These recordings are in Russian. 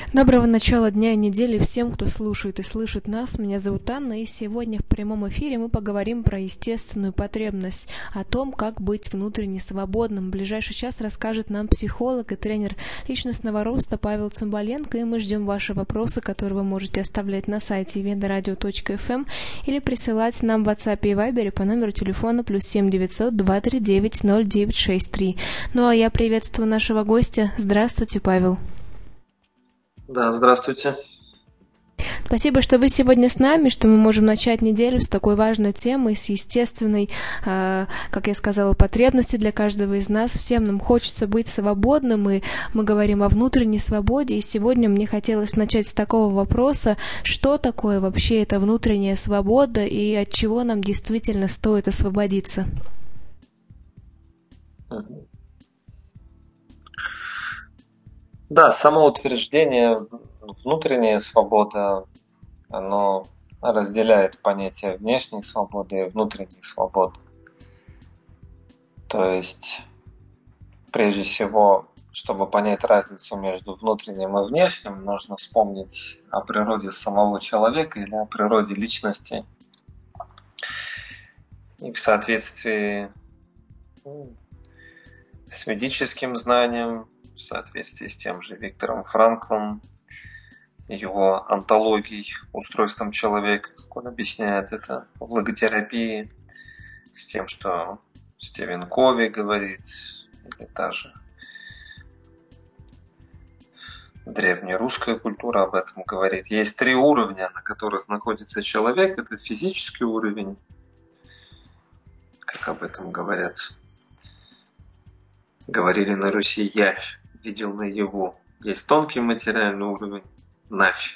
Доброго начала дня и недели всем, кто слушает и слышит нас. Меня зовут Анна, и сегодня в прямом эфире мы поговорим про естественную потребность, о том, как быть внутренне свободным. В ближайший час расскажет нам психолог и тренер личностного роста Павел Цымбаленко, и мы ждем ваши вопросы, которые вы можете оставлять на сайте vendoradio.fm или присылать нам в WhatsApp и Viber по номеру телефона +7 900 239 0963. Ну а я приветствую нашего гостя. Здравствуйте, Павел. Да, здравствуйте. Спасибо, что вы сегодня с нами, что мы можем начать неделю с такой важной темой, с естественной, как я сказала, потребностью для каждого из нас. Всем нам хочется быть свободным, и мы говорим о внутренней свободе. И сегодня мне хотелось начать с такого вопроса, что такое вообще эта внутренняя свобода и от чего нам действительно стоит освободиться? Да, самоутверждение, внутренняя свобода, оно разделяет понятие внешней свободы и внутренней свободы. То есть, прежде всего, чтобы понять разницу между внутренним и внешним, нужно вспомнить о природе самого человека или о природе личности. И в соответствии с ведическим знанием, в соответствии с тем же Виктором Франклом, его антологией, устройством человека, как он объясняет это в логотерапии, с тем, что Стивен Кови говорит, или даже древнерусская культура об этом говорит. Есть 3 уровня, на которых находится человек. Это физический уровень, как об этом говорят. Говорили на Руси явь. Видел наяву. Есть тонкий материальный уровень, навь.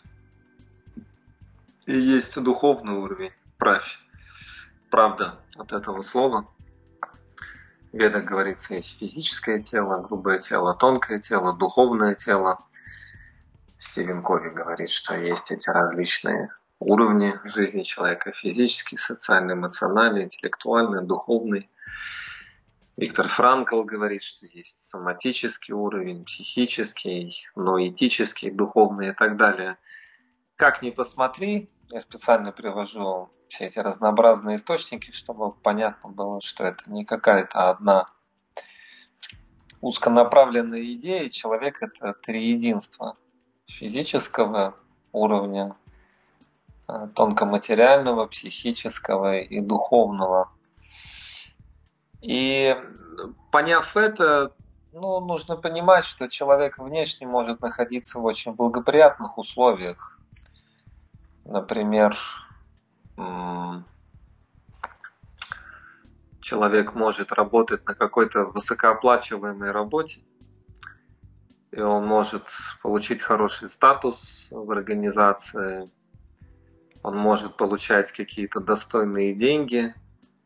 И есть духовный уровень, правь. Правда от этого слова. В Ведах говорится, есть физическое тело, грубое тело, тонкое тело, духовное тело. Стивен Кови говорит, что есть эти различные уровни жизни человека: физический, социальный, эмоциональный, интеллектуальный, духовный. Виктор Франкл говорит, что есть соматический уровень, психический, ноэтический, духовный и так далее. Как ни посмотри, я специально привожу все эти разнообразные источники, чтобы понятно было, что это не какая-то одна узконаправленная идея. Человек – это триединство физического уровня, тонкоматериального, психического и духовного. И поняв это, нужно понимать, что человек внешне может находиться в очень благоприятных условиях. Например, человек может работать на какой-то высокооплачиваемой работе, и он может получить хороший статус в организации, он может получать какие-то достойные деньги,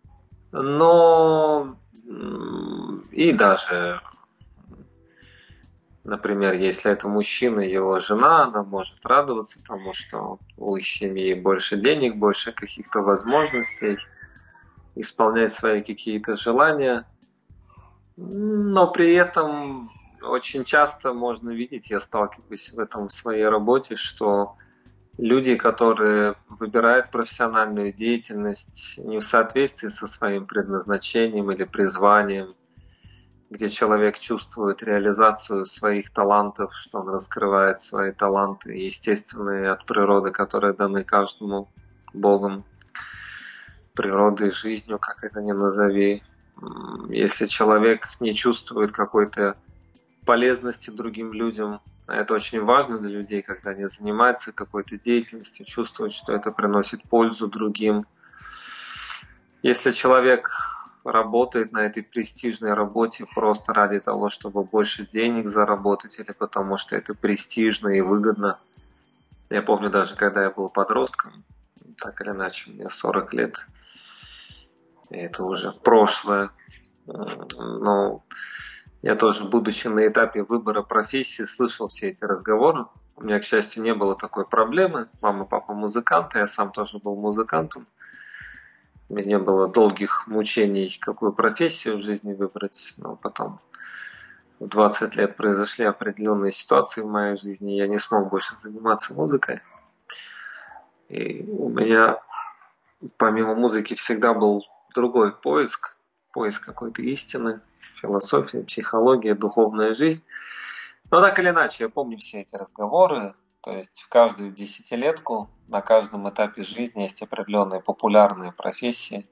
но и даже, например, если это мужчина, его жена, она может радоваться тому, что у их семьи больше денег, больше каких-то возможностей, исполнять свои какие-то желания. Но при этом очень часто можно видеть, я сталкиваюсь в этом в своей работе, что люди, которые выбирают профессиональную деятельность не в соответствии со своим предназначением или призванием, где человек чувствует реализацию своих талантов, что он раскрывает свои таланты, естественные от природы, которые даны каждому Богом, природой, жизнью, как это ни назови. Если человек не чувствует какой-то полезности другим людям, а это очень важно для людей, когда они занимаются какой-то деятельностью, чувствуют, что это приносит пользу другим. Если человек работает на этой престижной работе просто ради того, чтобы больше денег заработать, или потому что это престижно и выгодно. Я помню даже, когда я был подростком, так или иначе, мне 40 лет, и это уже прошлое, но я тоже, будучи на этапе выбора профессии, слышал все эти разговоры. У меня, к счастью, не было такой проблемы. Мама и папа музыканты, я сам тоже был музыкантом. У меня не было долгих мучений, какую профессию в жизни выбрать, но потом в 20 лет произошли определенные ситуации в моей жизни, я не смог больше заниматься музыкой. И у меня помимо музыки всегда был другой поиск какой-то истины, философия, психология, духовная жизнь. Но так или иначе, я помню все эти разговоры. То есть в каждую десятилетку, на каждом этапе жизни есть определенные популярные профессии.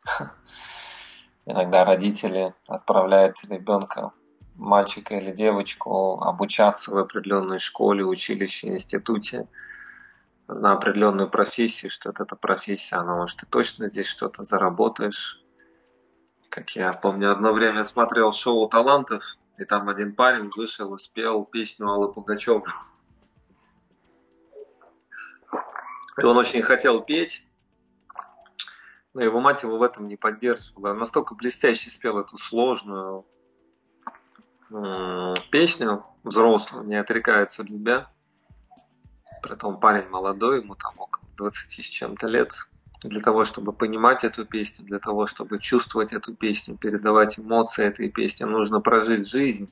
Иногда родители отправляют ребенка, мальчика или девочку, обучаться в определенной школе, училище, институте на определенную профессию, что эта профессия, она может ты точно здесь что-то заработаешь. Как я помню, одно время смотрел шоу талантов, и там один парень вышел и спел песню Аллы Пугачевой. И он очень хотел петь, но его мать его в этом не поддерживала. Он настолько блестяще спел эту сложную песню, взрослую, не отрекаются любя. Притом парень молодой, ему там около 20 с чем-то лет. Для того, чтобы понимать эту песню, для того, чтобы чувствовать эту песню, передавать эмоции этой песни, нужно прожить жизнь.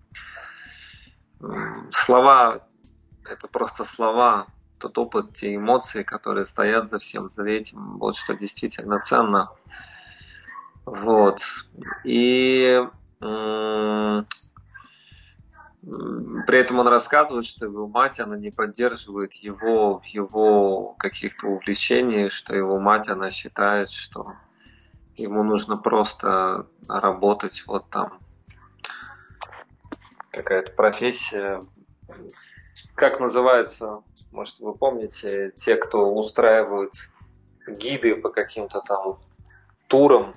Слова – это просто слова, тот опыт, те эмоции, которые стоят за всем, за этим, вот что действительно ценно. Вот. И при этом он рассказывает, что его мать, она не поддерживает его в его каких-то увлечениях, что его мать, она считает, что ему нужно просто работать, вот там какая-то профессия. Как называется, может, вы помните, те, кто устраивают гиды по каким-то там турам,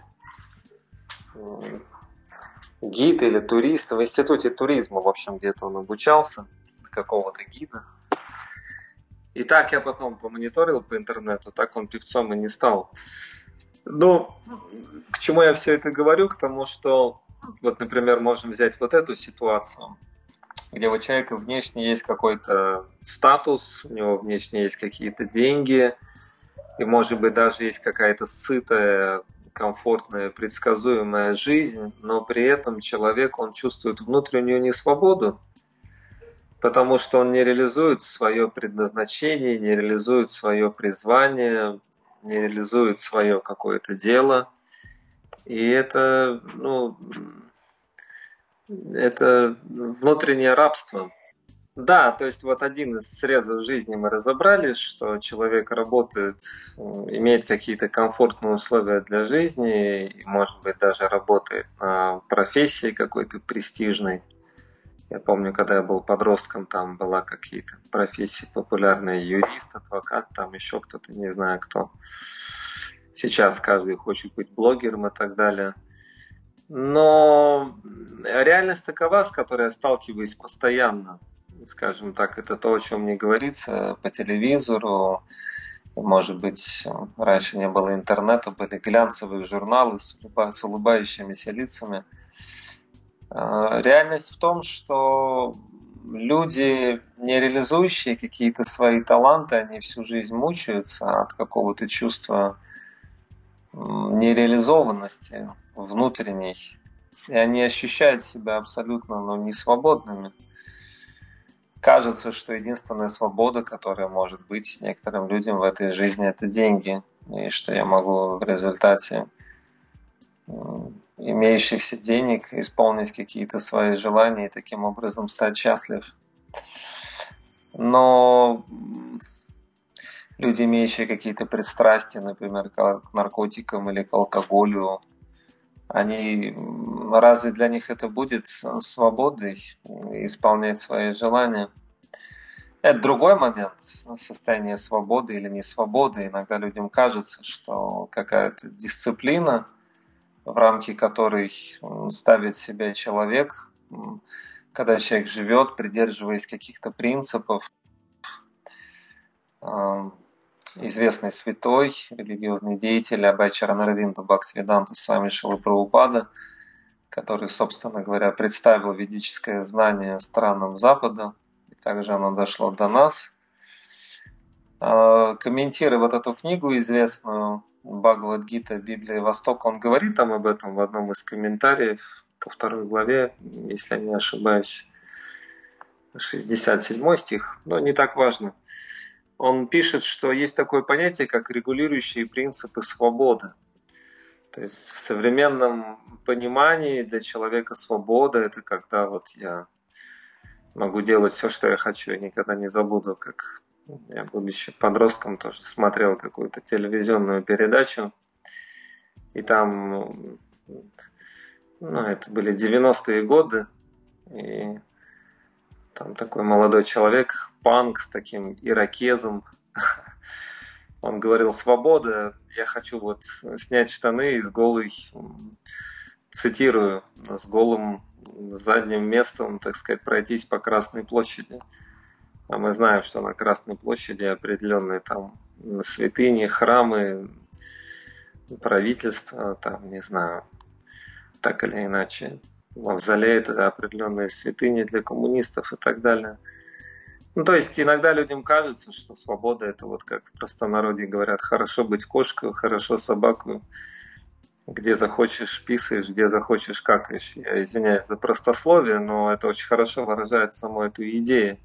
гид или турист, в институте туризма, в общем, где-то он обучался, какого-то гида. И так я потом помониторил по интернету, так он певцом и не стал. Ну, к чему я все это говорю? К тому, что, вот, например, можем взять вот эту ситуацию, где у человека внешне есть какой-то статус, у него внешне есть какие-то деньги, и, может быть, даже есть какая-то сытая, комфортная, предсказуемая жизнь, но при этом человек, он чувствует внутреннюю несвободу, потому что он не реализует свое предназначение, не реализует свое призвание, не реализует свое какое-то дело. И это внутреннее рабство. Да, то есть вот один из срезов жизни мы разобрали, что человек работает, имеет какие-то комфортные условия для жизни, и, может быть, даже работает на профессии какой-то престижной. Я помню, когда я был подростком, там была какие-то профессии популярные, юрист, адвокат, там еще кто-то, не знаю кто. Сейчас каждый хочет быть блогером и так далее. Но реальность такова, с которой я сталкиваюсь постоянно. Скажем так, это то, о чем мне говорится по телевизору. Может быть, раньше не было интернета, были глянцевые журналы с улыбающимися лицами. Реальность в том, что люди, не реализующие какие-то свои таланты, они всю жизнь мучаются от какого-то чувства нереализованности внутренней. И они ощущают себя абсолютно несвободными. Кажется, что единственная свобода, которая может быть некоторым людям в этой жизни, это деньги. И что я могу в результате имеющихся денег исполнить какие-то свои желания и таким образом стать счастлив. Но люди, имеющие какие-то пристрастия, например, к наркотикам или к алкоголю, разве для них это будет свободой исполнять свои желания? Это другой момент, состояние свободы или несвободы. Иногда людям кажется, что какая-то дисциплина, в рамки которой ставит себя человек, когда человек живет, придерживаясь каких-то принципов. Известный святой, религиозный деятель Абхачарья Аравинда Бхактивиданта Свами Шрила Прабхупада, который, собственно говоря, представил ведическое знание странам Запада, и также оно дошло до нас. Комментируя вот эту книгу известную, Бхагавад-гита, Библия Востока, он говорит там об этом в одном из комментариев, по 2 главе, если я не ошибаюсь, 67 стих, но не так важно. Он пишет, что есть такое понятие, как регулирующие принципы свободы. То есть в современном понимании для человека свобода – это когда вот я могу делать все, что я хочу. Я никогда не забуду, как я, будучи подростком, тоже смотрел какую-то телевизионную передачу. И там, это были 90-е годы, и там такой молодой человек, панк с таким ирокезом, он говорил: свобода, я хочу вот снять штаны и с голой, цитирую, с голым задним местом, так сказать, пройтись по Красной площади. А мы знаем, что на Красной площади определенные там святыни, храмы, правительство, там, не знаю, так или иначе, мавзолей — это определенные святыни для коммунистов и так далее. То есть иногда людям кажется, что свобода — это вот как в простонародье говорят: хорошо быть кошкой, хорошо собаку, где захочешь писаешь, где захочешь какаешь. Я извиняюсь за простословие, но это очень хорошо выражает саму эту идею.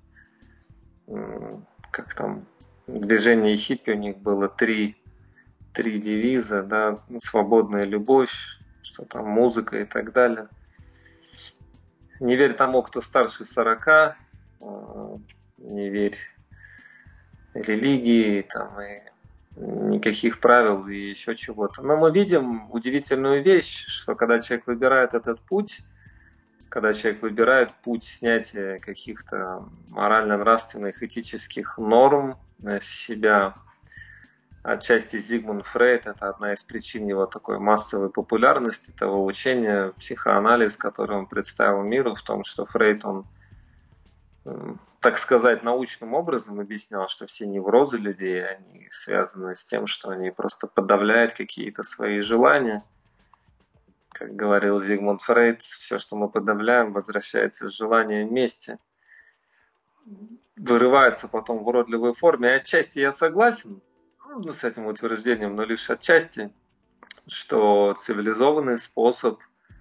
Как там в движении хиппи у них было три девиза, да: свободная любовь, что там музыка и так далее. Не верь тому, кто старше 40, не верь религии, там, и никаких правил и еще чего-то. Но мы видим удивительную вещь, что когда человек выбирает этот путь, когда человек выбирает путь снятия каких-то морально-нравственных, этических норм с себя, отчасти Зигмунд Фрейд — это одна из причин его такой массовой популярности, того учения, психоанализ, который он представил миру, в том, что Фрейд, он, так сказать, научным образом объяснял, что все неврозы людей, они связаны с тем, что они просто подавляют какие-то свои желания. Как говорил Зигмунд Фрейд, все, что мы подавляем, возвращается с желанием мести, вырывается потом в уродливой форме. И отчасти я согласен с этим утверждением, но лишь отчасти, что цивилизованный способ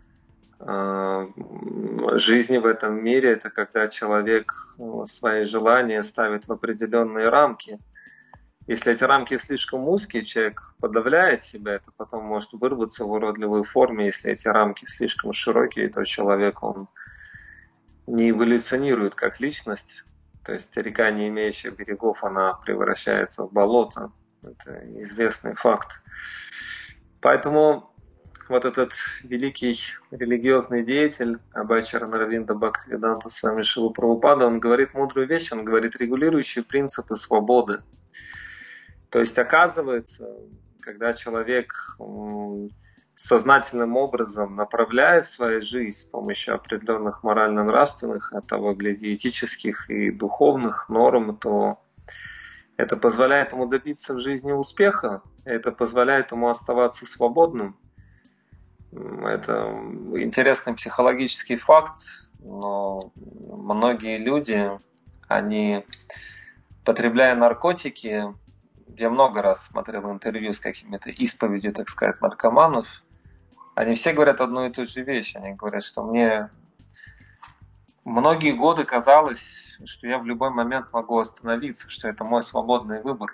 жизни в этом мире — это когда человек свои желания ставит в определенные рамки. Если эти рамки слишком узкие, человек подавляет себя, это потом может вырваться в уродливой форме. Если эти рамки слишком широкие, то человек, он не эволюционирует как личность. То есть река, не имеющая берегов, она превращается в болото. Это известный факт. Поэтому вот этот великий религиозный деятель Абхачарья Аравинда Бхактивиданта Свами Шрила Прабхупада, он говорит мудрую вещь, он говорит: регулирующие принципы свободы. То есть, оказывается, когда человек сознательным образом направляет свою жизнь с помощью определенных морально-нравственных, а того гляди этических и духовных норм, то это позволяет ему добиться в жизни успеха, это позволяет ему оставаться свободным. Это интересный психологический факт, но многие люди, они, потребляя наркотики, я много раз смотрел интервью с какими-то исповедью, так сказать, наркоманов, они все говорят одну и ту же вещь. Они говорят, что мне многие годы казалось, что я в любой момент могу остановиться, что это мой свободный выбор.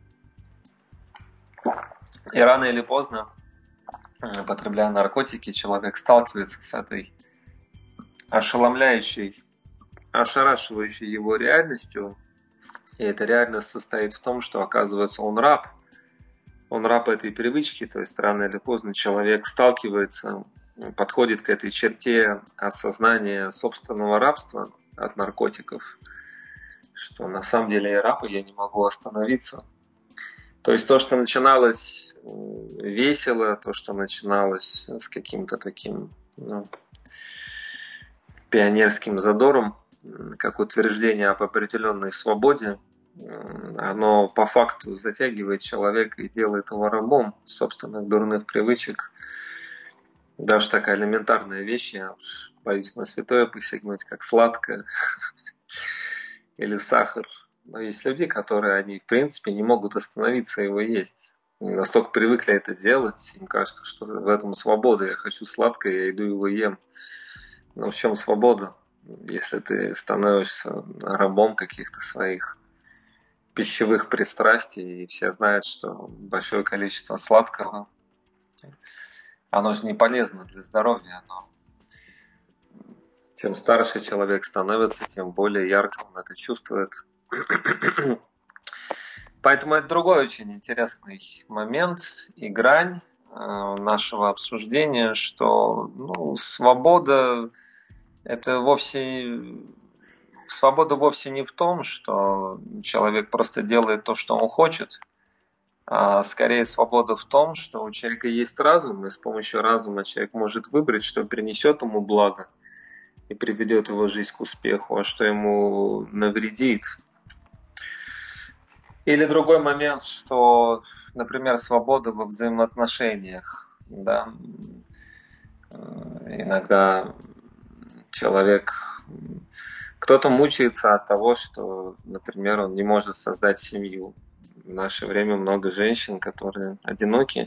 И рано или поздно, потребляя наркотики, человек сталкивается с этой ошеломляющей, ошарашивающей его реальностью. И эта реальность состоит в том, что, оказывается, он раб. Он раб этой привычки, то есть рано или поздно человек сталкивается, подходит к этой черте осознания собственного рабства от наркотиков, что на самом деле я раб, и я не могу остановиться. То есть то, что начиналось весело, то, что начиналось с каким-то таким пионерским задором, как утверждение об определенной свободе, оно по факту затягивает человека и делает его рабом собственных дурных привычек. Даже такая элементарная вещь, я уж боюсь на святое посягнуть, как сладкое или сахар. Но есть люди, которые, они в принципе не могут остановиться его есть. настолько привыкли это делать, им кажется, что в этом свобода. Я хочу сладкое, я иду его ем. Но в чем свобода, если ты становишься рабом каких-то своих пищевых пристрастий, и все знают, что большое количество сладкого, оно же не полезно для здоровья. Чем старше человек становится, тем более ярко он это чувствует. Поэтому это другой очень интересный момент и грань нашего обсуждения, что свобода вовсе не в том, что человек просто делает то, что он хочет, а скорее свобода в том, что у человека есть разум, и с помощью разума человек может выбрать, что принесет ему благо и приведет его жизнь к успеху, а что ему навредит. Или другой момент, что, например, свобода во взаимоотношениях. Да? Иногда кто-то мучается от того, что, например, он не может создать семью. В наше время много женщин, которые одиноки.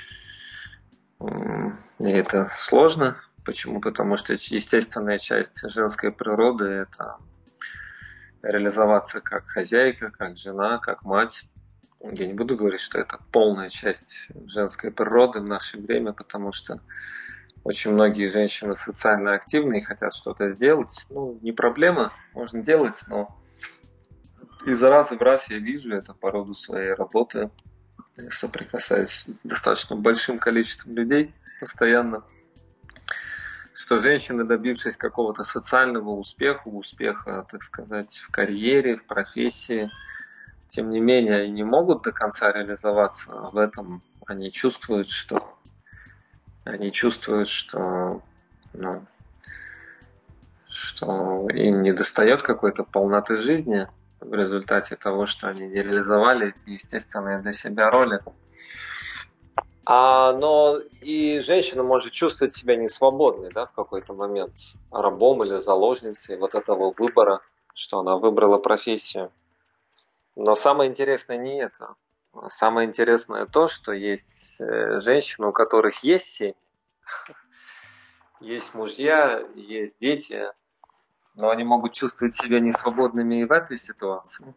И это сложно. Почему? Потому что естественная часть женской природы – это реализоваться как хозяйка, как жена, как мать. Я не буду говорить, что это полная часть женской природы в наше время, потому что очень многие женщины социально активны и хотят что-то сделать. Не проблема, можно делать, но из раза в раз я вижу это по роду своей работы, соприкасаясь с достаточно большим количеством людей постоянно, что женщины, добившись какого-то социального успеха, так сказать, в карьере, в профессии, тем не менее, они не могут до конца реализоваться в этом. Они чувствуют, что им недостает какой-то полноты жизни в результате того, что они не реализовали эти естественные для себя роли. Но и женщина может чувствовать себя несвободной, да, в какой-то момент, рабом или заложницей вот этого выбора, что она выбрала профессию. Но самое интересное не это. Самое интересное то, что есть женщины, у которых есть семьи, есть мужья, есть дети, но они могут чувствовать себя несвободными и в этой ситуации.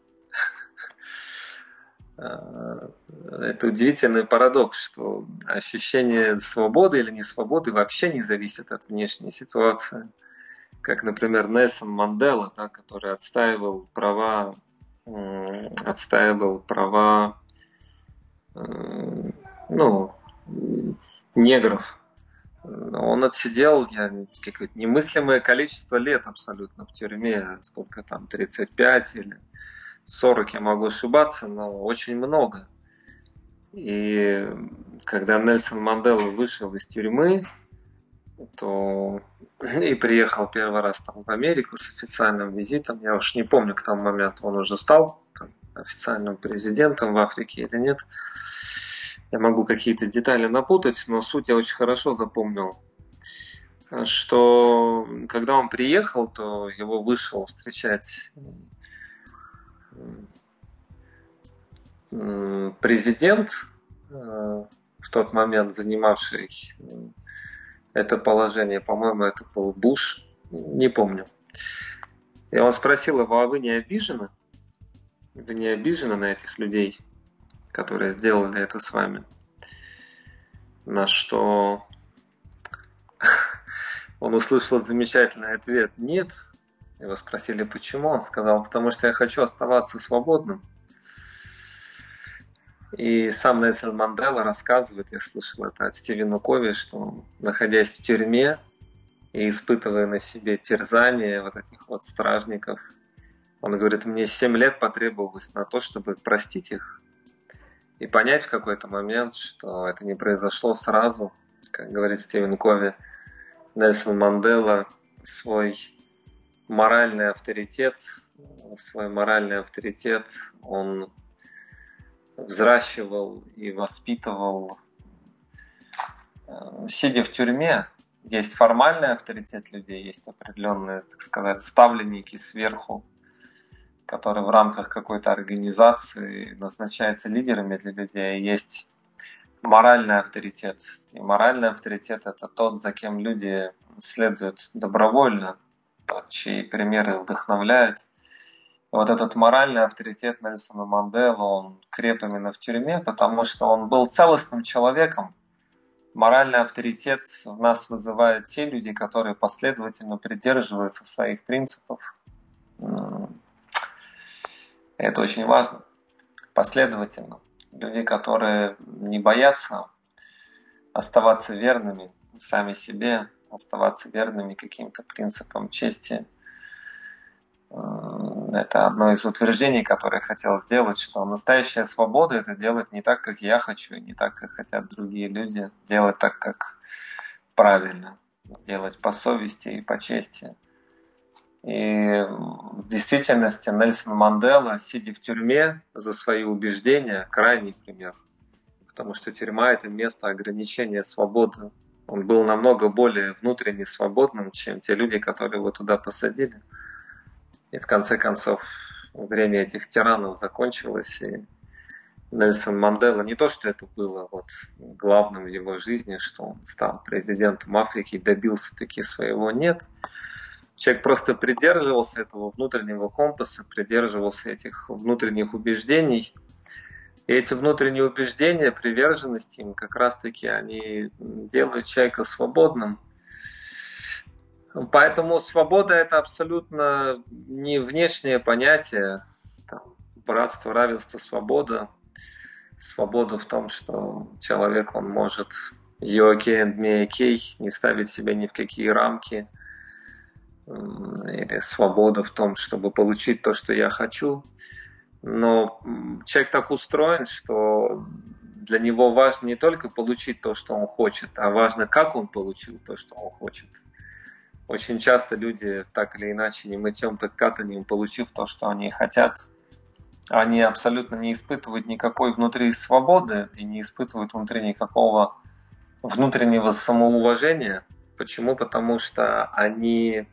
Это удивительный парадокс, что ощущение свободы или несвободы вообще не зависит от внешней ситуации. Как, например, Нельсон Мандела, да, который отстаивал права негров. Он отсидел какое-то немыслимое количество лет абсолютно в тюрьме, сколько там, 35 или 40, я могу ошибаться, но очень много. И когда Нельсон Мандела вышел из тюрьмы, и приехал первый раз там в Америку с официальным визитом, я уж не помню, к тому моменту он уже стал официальным президентом в Африке или нет. Я могу какие-то детали напутать, но суть я очень хорошо запомнил. Что когда он приехал, то его вышел встречать президент, в тот момент занимавший это положение, по-моему, это был Буш, не помню. И он спросил его: а вы не обижены? Вы не обижены на этих людей, которые сделали это с вами? На что он услышал замечательный ответ: нет. Его спросили, почему? Он сказал: потому что я хочу оставаться свободным. И сам Нельсон Мандела рассказывает, я слышал это от Стивена Кови, что, находясь в тюрьме и испытывая на себе терзание вот этих вот стражников, он говорит: мне 7 лет потребовалось на то, чтобы простить их и понять в какой-то момент, что это не произошло сразу. Как говорит Стивен Кови, Нельсон Мандела свой моральный авторитет он взращивал и воспитывал, сидя в тюрьме. Есть формальный авторитет людей, есть определенные, так сказать, ставленники сверху, которые в рамках какой-то организации назначаются лидерами для людей. Есть моральный авторитет. И моральный авторитет – это тот, за кем люди следуют добровольно, тот, чьи примеры вдохновляют. И вот этот моральный авторитет Нельсона Манделы, он креп именно в тюрьме, потому что он был целостным человеком. Моральный авторитет в нас вызывают те люди, которые последовательно придерживаются своих принципов. Это очень важно. Последовательно. Люди, которые не боятся оставаться верными сами себе, оставаться верными каким-то принципам чести. Это одно из утверждений, которое я хотел сделать, что настоящая свобода – это делать не так, как я хочу, и не так, как хотят другие люди, делать так, как правильно, делать по совести и по чести. И в действительности Нельсон Мандела, сидя в тюрьме за свои убеждения, крайний пример. Потому что тюрьма – это место ограничения свободы. Он был намного более внутренне свободным, чем те люди, которые его туда посадили. И в конце концов время этих тиранов закончилось, и Нельсон Мандела, не то, что это было главным в его жизни, что он стал президентом Африки и добился таки своего, нет. Человек просто придерживался этого внутреннего компаса, придерживался этих внутренних убеждений. И эти внутренние убеждения, приверженность им, как раз-таки они делают человека свободным. Поэтому свобода – это абсолютно не внешнее понятие. Братство, равенство, свобода. Свобода в том, что человек, он может you okay and me okay, не ставить себя ни в какие рамки. Или свобода в том, чтобы получить то, что я хочу. Но человек так устроен, что для него важно не только получить то, что он хочет, а важно, как он получил то, что он хочет. Очень часто люди так или иначе, не мытьем, так катанием, получив то, что они хотят, они абсолютно не испытывают никакой внутри свободы и не испытывают внутри никакого внутреннего самоуважения. Почему? Потому что они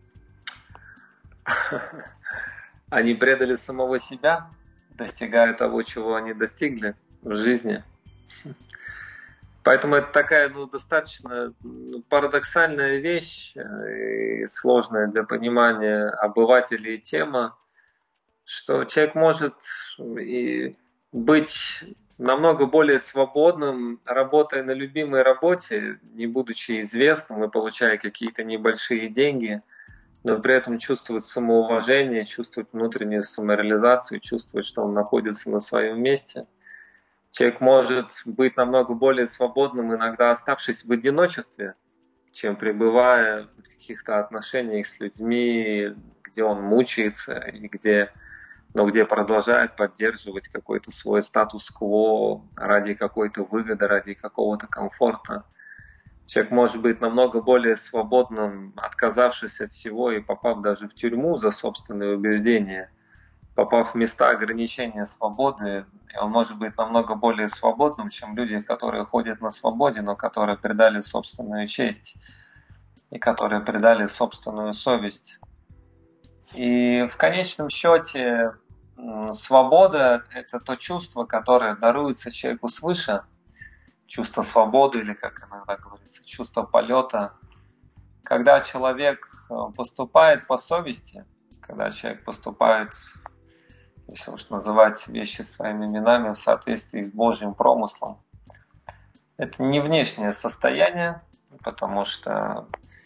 предали самого себя, достигая того, чего они достигли в жизни. Поэтому это такая достаточно парадоксальная вещь и сложная для понимания обывателей тема, что человек может и быть намного более свободным, работая на любимой работе, не будучи известным и получая какие-то небольшие деньги, но при этом чувствовать самоуважение, чувствовать внутреннюю самореализацию, чувствовать, что он находится на своем месте. Человек может быть намного более свободным, иногда оставшись в одиночестве, чем пребывая в каких-то отношениях с людьми, где он мучается, и где продолжает поддерживать какой-то свой статус-кво ради какой-то выгоды, ради какого-то комфорта. Человек может быть намного более свободным, отказавшись от всего и попав даже в тюрьму за собственные убеждения, попав в места ограничения свободы, он может быть намного более свободным, чем люди, которые ходят на свободе, но которые предали собственную честь и которые предали собственную совесть. И в конечном счете свобода – это то чувство, которое даруется человеку свыше, чувство свободы или, как иногда говорится, чувство полета. Когда человек поступает по совести, когда человек поступает, если уж называть вещи своими именами, в соответствии с Божьим промыслом. Это не внешнее состояние, потому что,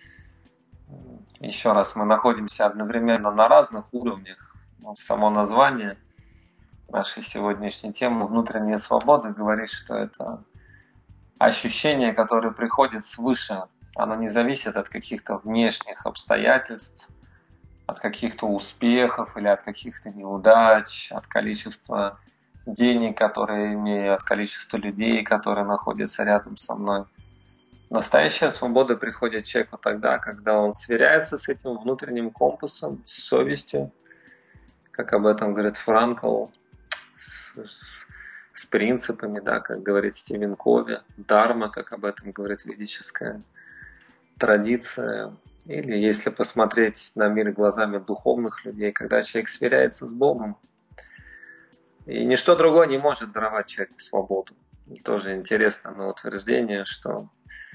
еще раз, мы находимся одновременно на разных уровнях. Само название нашей сегодняшней темы «Внутренняя свобода» говорит, что это ощущение, которое приходит свыше. Оно не зависит от каких-то внешних обстоятельств, от каких-то успехов или от каких-то неудач, от количества денег, которые я имею, от количества людей, которые находятся рядом со мной. Настоящая свобода приходит человеку тогда, когда он сверяется с этим внутренним компасом, с совестью, как об этом говорит Франкл, с принципами, да, как говорит Стивен Кови, дарма, как об этом говорит ведическая традиция. Или если посмотреть на мир глазами духовных людей, когда человек сверяется с Богом, и ничто другое не может даровать человеку свободу. тоже интересно на утверждение, что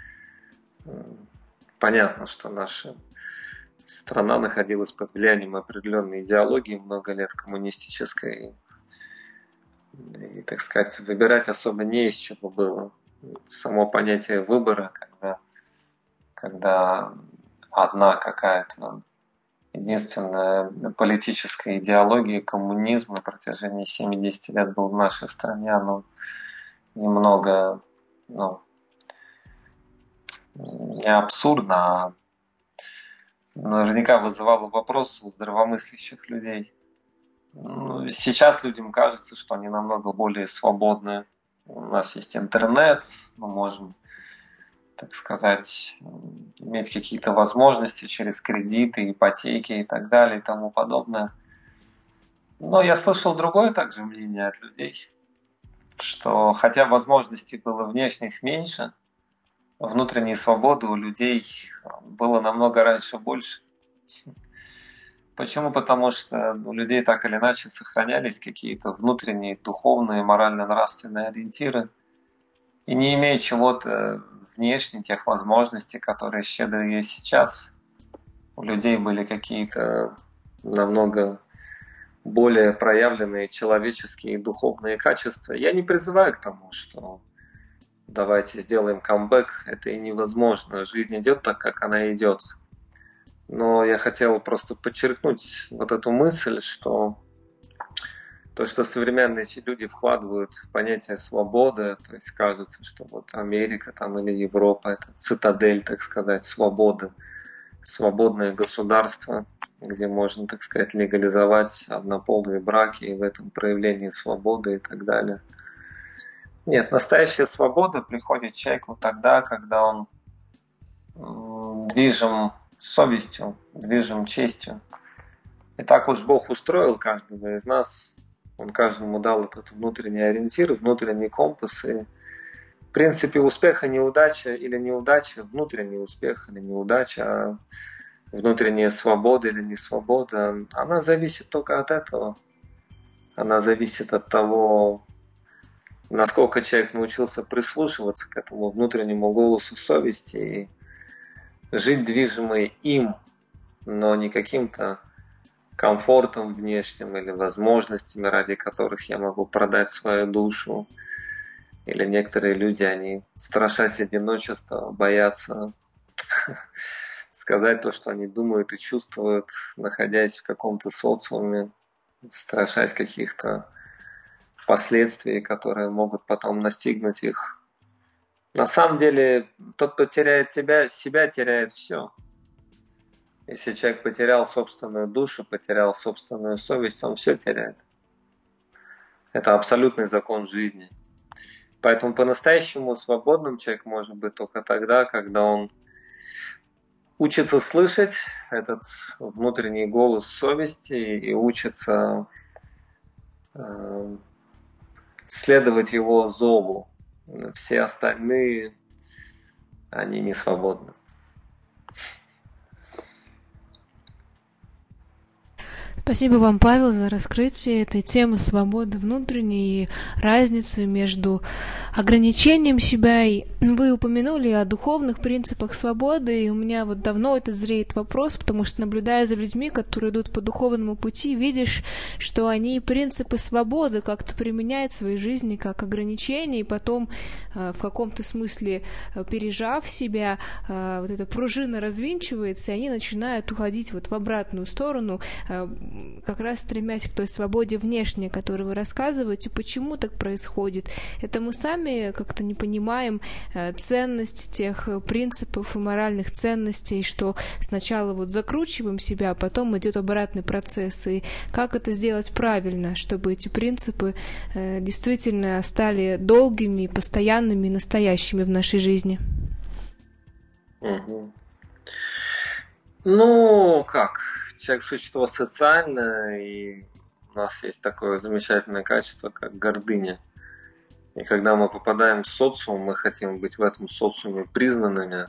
понятно, что наша страна находилась под влиянием определенной идеологии много лет коммунистической. И, так сказать, выбирать особо не из чего было. Само понятие выбора, когда одна какая-то единственная политическая идеология, коммунизм на протяжении 70 лет был в нашей стране, оно немного, не абсурдно, а наверняка вызывало вопросы у здравомыслящих людей. Сейчас людям кажется, что они намного более свободны. У нас есть интернет, мы можем, так сказать, иметь какие-то возможности через кредиты, ипотеки и так далее и тому подобное. Но я слышал другое также мнение от людей, что хотя возможностей было внешних меньше, внутренней свободы у людей было намного раньше больше. Почему? Потому что у людей так или иначе сохранялись какие-то внутренние, духовные, морально-нравственные ориентиры. И не имея чего-то внешне, тех возможностей, которые щедро есть сейчас, у людей были какие-то намного более проявленные человеческие и духовные качества. Я не призываю к тому, что давайте сделаем камбэк. Это и невозможно. Жизнь идет так, как она идет. Но я хотел просто подчеркнуть вот эту мысль, что то, что современные люди вкладывают в понятие свободы, то есть кажется, что вот Америка там, или Европа – это цитадель, так сказать, свободы, свободное государство, где можно, так сказать, легализовать однополые браки и в этом проявлении свободы и так далее. Нет, настоящая свобода приходит человеку тогда, когда он движим совестью, движим честью. И так уж Бог устроил каждого из нас. Он каждому дал этот внутренний ориентир, внутренний компас. И в принципе успех и неудача или неудача, внутренний успех или неудача, а внутренняя свобода или не свобода, она зависит только от этого. Она зависит от того, насколько человек научился прислушиваться к этому внутреннему голосу совести и жить движимый им, но не каким-то комфортом внешним или возможностями, ради которых я могу продать свою душу. Или некоторые люди, они, страшась одиночества, боятся сказать то, что они думают и чувствуют, находясь в каком-то социуме, страшась каких-то последствий, которые могут потом настигнуть их. На самом деле, тот, кто теряет себя теряет все. Если человек потерял собственную душу, потерял собственную совесть, он все теряет. Это абсолютный закон жизни. Поэтому по-настоящему свободным человек может быть только тогда, когда он учится слышать этот внутренний голос совести и учится следовать его зову. Все остальные, они не свободны. Спасибо вам, Павел, за раскрытие этой темы свободы внутренней и разницы между ограничением себя. И вы упомянули о духовных принципах свободы, и у меня вот давно этот зреет вопрос, потому что, наблюдая за людьми, которые идут по духовному пути, видишь, что они принципы свободы как-то применяют в своей жизни как ограничения, и потом в каком-то смысле, пережав себя, вот эта пружина развинчивается, и они начинают уходить вот в обратную сторону, как раз стремясь к той свободе внешней, о которой вы рассказываете. Почему так происходит? Это мы сами как-то не понимаем ценность тех принципов и моральных ценностей, что сначала вот закручиваем себя, а потом идет обратный процесс. И как это сделать правильно, чтобы эти принципы действительно стали долгими, постоянными, настоящими в нашей жизни? Угу. Ну, как? Человек – существо социальное, и у нас есть такое замечательное качество, как гордыня. И когда мы попадаем в социум, мы хотим быть в этом социуме признанными.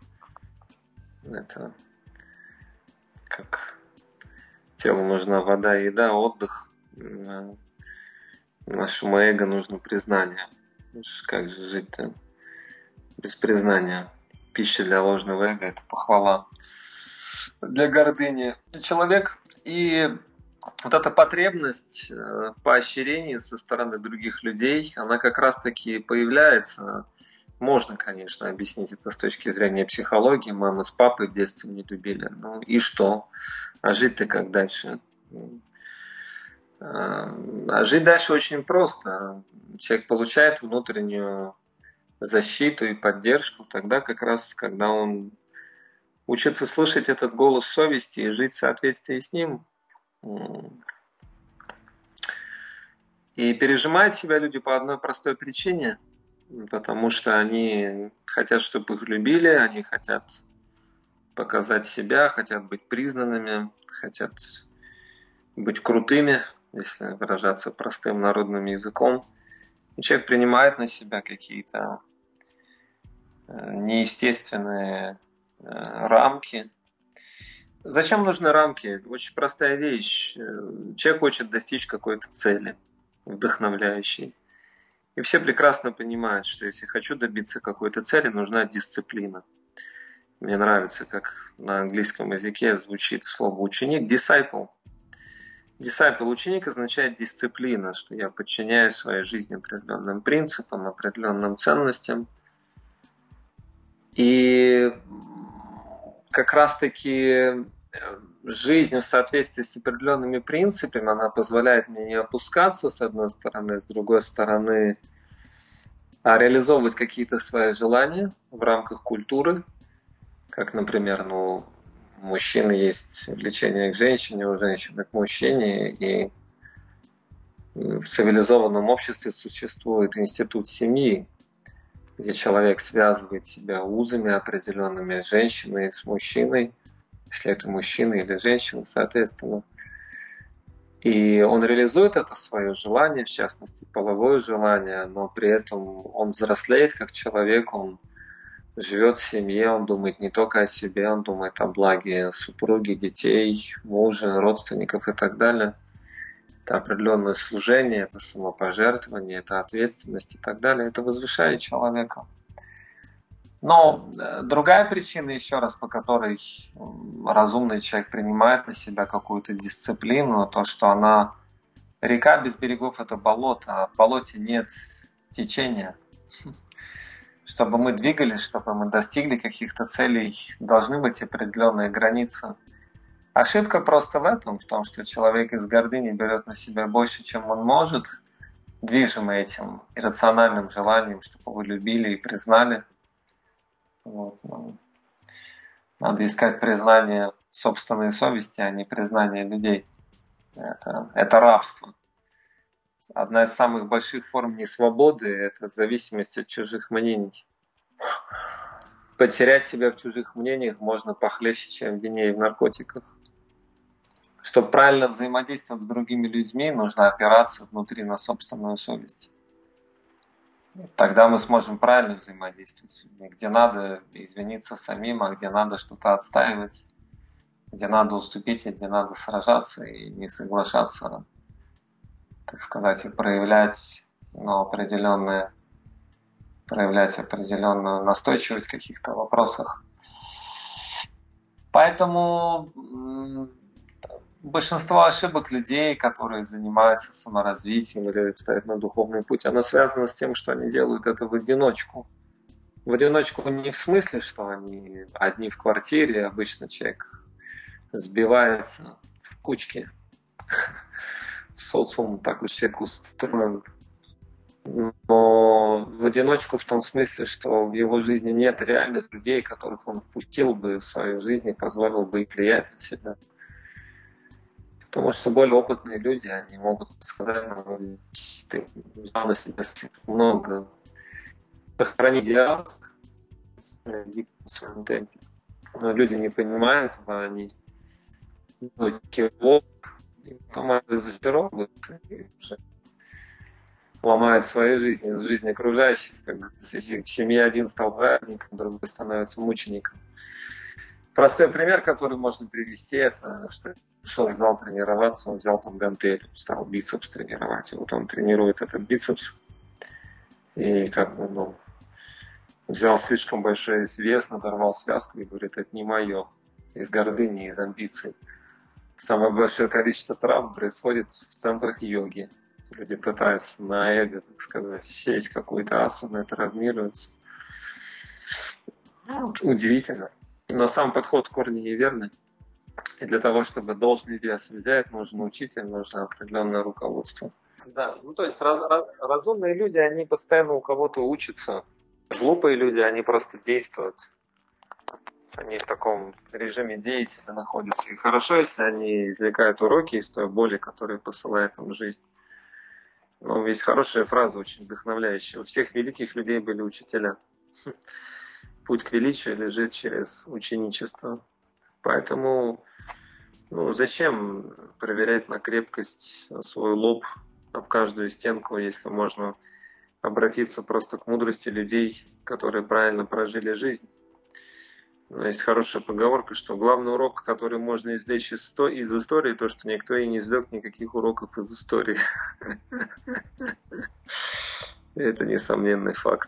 Это как телу нужна вода, еда, отдых. Нашему эго нужно признание. Как же жить-то без признания? Пища для ложного эго – это похвала для гордыни. Человек и вот эта потребность в поощрении со стороны других людей, она как раз-таки появляется. Можно, конечно, объяснить это с точки зрения психологии. Мама с папой в детстве не любили. Ну и что? А жить-то как дальше? А жить дальше очень просто. Человек получает внутреннюю защиту и поддержку тогда, как раз, когда он учится слышать этот голос совести и жить в соответствии с ним. И пережимают себя люди по одной простой причине, потому что они хотят, чтобы их любили, они хотят показать себя, хотят быть признанными, хотят быть крутыми, если выражаться простым народным языком. И человек принимает на себя какие-то неестественные рамки. Зачем нужны рамки? Очень простая вещь. Человек хочет достичь какой-то цели, вдохновляющей. И все прекрасно понимают, что если хочу добиться какой-то цели, нужна дисциплина. Мне нравится, как на английском языке звучит слово ученик, disciple. Disciple, ученик, означает дисциплина, что я подчиняю своей жизни определенным принципам, определенным ценностям. И как раз-таки жизнь в соответствии с определенными принципами, она позволяет мне не опускаться с одной стороны, с другой стороны реализовывать какие-то свои желания в рамках культуры, как, например, у мужчины есть влечение к женщине, у женщины к мужчине, и в цивилизованном обществе существует институт семьи, где человек связывает себя узами определенными с женщиной, с мужчиной, если это мужчина или женщина, соответственно. И он реализует это свое желание, в частности, половое желание, но при этом он взрослеет как человек, он живет в семье, он думает не только о себе, он думает о благе супруги, детей, мужа, родственников и так далее. Это определенное служение, это самопожертвование, это ответственность и так далее. Это возвышает человека. Но другая причина, еще раз, по которой разумный человек принимает на себя какую-то дисциплину, то, что она река без берегов – это болото, а в болоте нет течения. Чтобы мы двигались, чтобы мы достигли каких-то целей, должны быть определенные границы. Ошибка просто в этом, в том, что человек из гордыни берет на себя больше, чем он может, движимый этим иррациональным желанием, чтобы его любили и признали. Вот. Надо искать признание собственной совести, а не признание людей. Это рабство. Одна из самых больших форм несвободы – это зависимость от чужих мнений. Потерять себя в чужих мнениях можно похлеще, чем в вине и в наркотиках. Чтобы правильно взаимодействовать с другими людьми, нужно опираться внутри на собственную совесть. Тогда мы сможем правильно взаимодействовать с людьми, где надо извиниться самим, а где надо что-то отстаивать, где надо уступить, а где надо сражаться и не соглашаться, так сказать, и проявлять определенную настойчивость в каких-то вопросах. Поэтому большинство ошибок людей, которые занимаются саморазвитием или стоят на духовный путь, оно связано с тем, что они делают это в одиночку. В одиночку не в смысле, что они одни в квартире, обычно человек сбивается в кучки. Социум так уж человек устроен. Но в одиночку в том смысле, что в его жизни нет реальных людей, которых он впустил бы в свою жизнь и позволил бы их влиять на себя. Потому что более опытные люди, они могут сказать, ты взял на себя слишком много, сохрани диалог в своем темпе. Но люди не понимают, они кивок, и потом разочаровываются и уже ломают свои жизни, жизнь окружающих. Если в семье один стал праведником, другой становится мучеником. Простой пример, который можно привести, это что пришел в зал тренироваться, он взял там гантель, стал бицепс тренировать. И вот он тренирует этот бицепс. И как бы, взял слишком большой вес, надорвал связку и говорит, это не мое. Из гордыни, из амбиций. Самое большое количество травм происходит в центрах йоги. Люди пытаются на эго, так сказать, сесть какую-то асану и травмируются. Удивительно. Но сам подход в корне неверный. И для того, чтобы должный вес взять, нужен учитель, нужно определенное руководство. Да, то есть разумные люди, они постоянно у кого-то учатся. Глупые люди, они просто действуют. Они в таком режиме деятеля находятся. И хорошо, если они извлекают уроки из той боли, которую посылает им жизнь. Но есть хорошая фраза, очень вдохновляющая. У всех великих людей были учителя. Путь к величию лежит через ученичество. Поэтому зачем проверять на крепкость свой лоб об каждую стенку, если можно обратиться просто к мудрости людей, которые правильно прожили жизнь. Есть хорошая поговорка, что главный урок, который можно извлечь из истории, то, что никто и не извлек никаких уроков из истории. Это несомненный факт.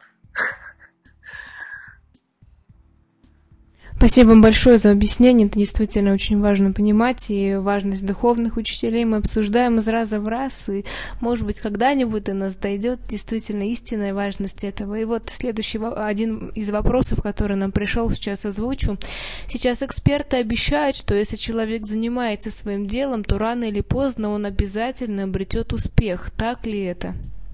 Спасибо вам большое за объяснение. Это действительно очень важно понимать, и важность духовных учителей мы обсуждаем из раза в раз, и, может быть, когда-нибудь до нас дойдет действительно истинная важность этого. И вот следующий один из вопросов, который нам пришел, сейчас озвучу. Сейчас эксперты обещают, что если человек занимается своим делом, то рано или поздно он обязательно обретет успех. Так ли это?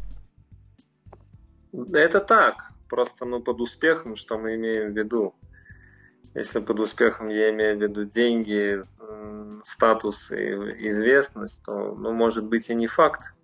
Это так. Просто под успехом, что мы имеем в виду? Если под успехом я имею в виду деньги, статус и известность, то, может быть, и не факт.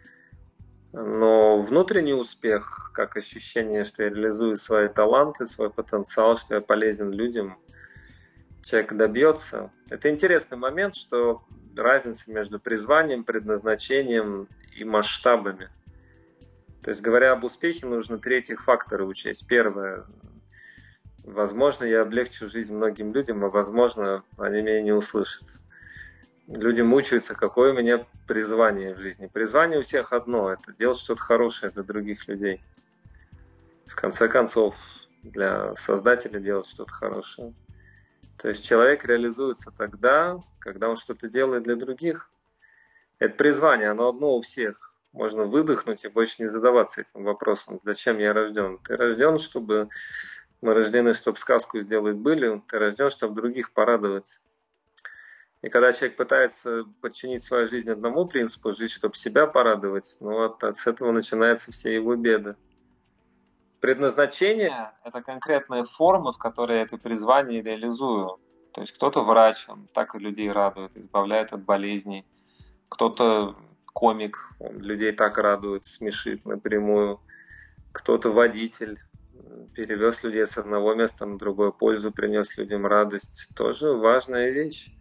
Но внутренний успех, как ощущение, что я реализую свои таланты, свой потенциал, что я полезен людям, человек добьется. Это интересный момент, что разница между призванием, предназначением и масштабами. То есть, говоря об успехе, нужно третьих факторов учесть. Первое. Возможно, я облегчу жизнь многим людям, а возможно, они меня не услышат. Люди мучаются, какое у меня призвание в жизни. Призвание у всех одно – это делать что-то хорошее для других людей. В конце концов, для Создателя делать что-то хорошее. То есть человек реализуется тогда, когда он что-то делает для других. Это призвание, оно одно у всех. Можно выдохнуть и больше не задаваться этим вопросом, зачем я рожден. Ты рожден, чтобы... Мы рождены, чтобы сказку сделать былью, ты рожден, чтобы других порадовать. И когда человек пытается подчинить свою жизнь одному принципу, жить, чтобы себя порадовать, с этого начинаются все его беды. Предназначение – это конкретная форма, в которой я это призвание реализую. То есть кто-то врач, он так и людей радует, избавляет от болезней. Кто-то комик, он людей так радует, смешит напрямую. Кто-то водитель. Перевез людей с одного места на другое, пользу принес людям, радость. Тоже важная вещь.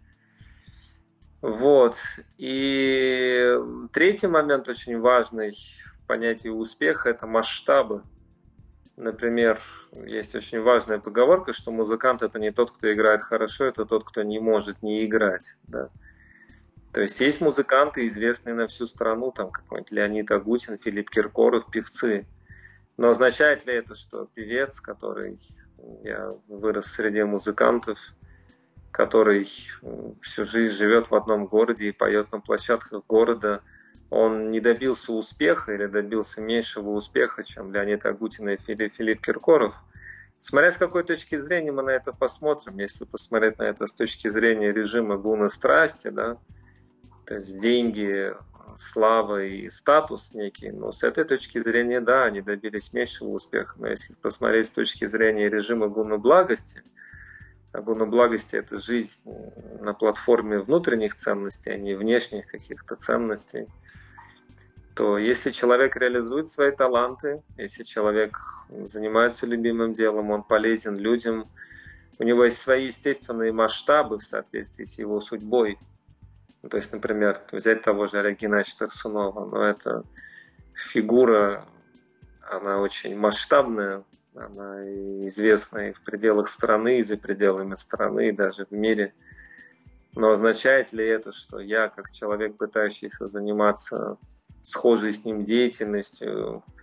И третий момент очень важный в понятии успеха – это масштабы. Например, есть очень важная поговорка, что музыкант – это не тот, кто играет хорошо, это тот, кто не может не играть. Да? То есть музыканты, известные на всю страну, там какой-нибудь Леонид Агутин, Филипп Киркоров, певцы. Но означает ли это, что певец, я вырос среди музыкантов, который всю жизнь живет в одном городе и поет на площадках города, он не добился успеха или добился меньшего успеха, чем Леонид Агутин и Филипп Киркоров? Смотря с какой точки зрения мы на это посмотрим. Если посмотреть на это с точки зрения режима гуна страсти, да, то есть деньги, слава и статус некий, с этой точки зрения, да, они добились меньшего успеха. Но если посмотреть с точки зрения режима гуна благости, а гуна благости – это жизнь на платформе внутренних ценностей, а не внешних каких-то ценностей, то если человек реализует свои таланты, если человек занимается любимым делом, он полезен людям, у него есть свои естественные масштабы в соответствии с его судьбой. То есть, например, взять того же Олега Геннадьевича Тарсунова, это фигура, она очень масштабная, она известна и в пределах страны, и за пределами страны, и даже в мире. Но означает ли это, что я, как человек, пытающийся заниматься схожей с ним деятельностью,